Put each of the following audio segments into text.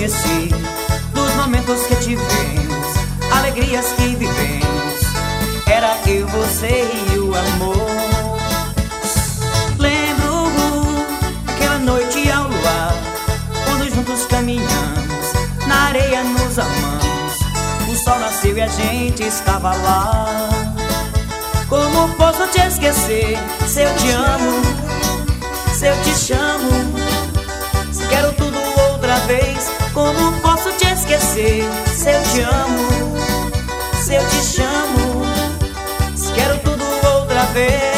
conheci, dos momentos que tivemos, alegrias que vivemos, era eu, você e o amor. Lembro aquela noite ao luar, quando juntos caminhamos, na areia nos amamos, o sol nasceu e a gente estava lá. Como posso te esquecer, se eu te amo, se eu te chamo, se quero tudo outra vez. Como posso te esquecer, se eu te amo, se eu te chamo, se quero tudo outra vez.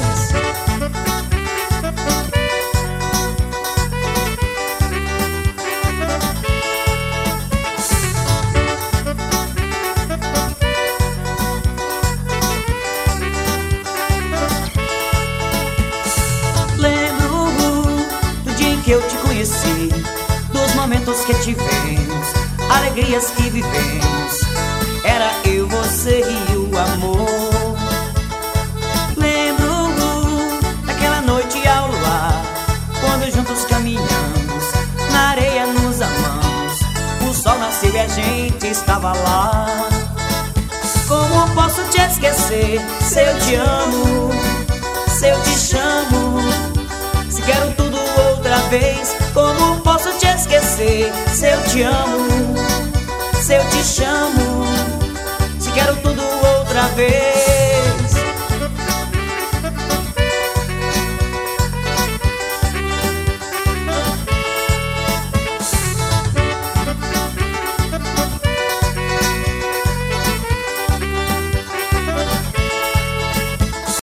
Eu te conheci, dos momentos que tivemos, alegrias que vivemos, era eu, você e o amor. Lembro daquela noite ao luar, quando juntos caminhamos, na areia nos amamos, o sol nasceu e a gente estava lá. Como posso te esquecer, se eu te amo, se eu te chamo, se quero tudo outra vez. Como posso te esquecer, se eu te amo, se eu te chamo, se quero tudo outra vez.